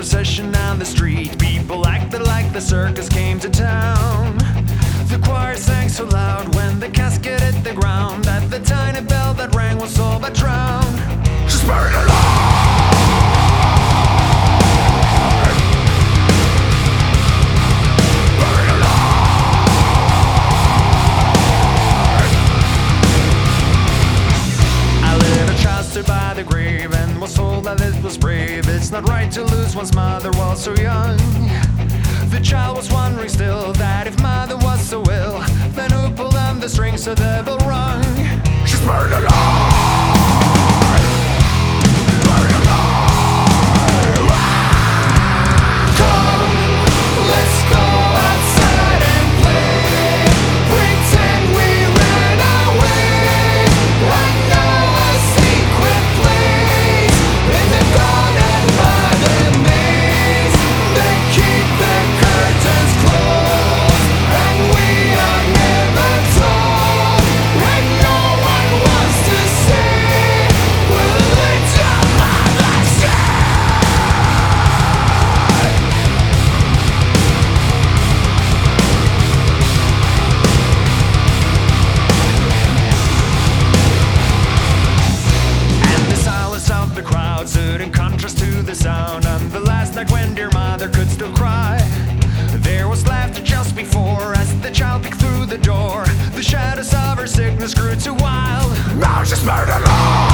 procession on the street. People acted like the circus came to town. The choir sang so loud when the casket hit the ground that the tiny bell that rang was all but drowned. She's buried alive! Buried alive! I lit a child stood by the grave and was told that it was brave. It's not right to lose one's mother while so young. The child was wondering still that if mother was so ill, then who pulled on the strings so the bell rung? She's buried alive! Buried alive! Come, let's go outside and play. Pretend we ran away. I know a secret place in the garden by the maze. They keep the curtains closed, and we are never told. And no one wants to say, will it your mother say? And the silence of the crowd stood in contrast to the sound on the last night when dear mother could still cry. There was laughter just before as the child peeked through the door. The shadows of her sickness grew too wild. Now she's buried alive!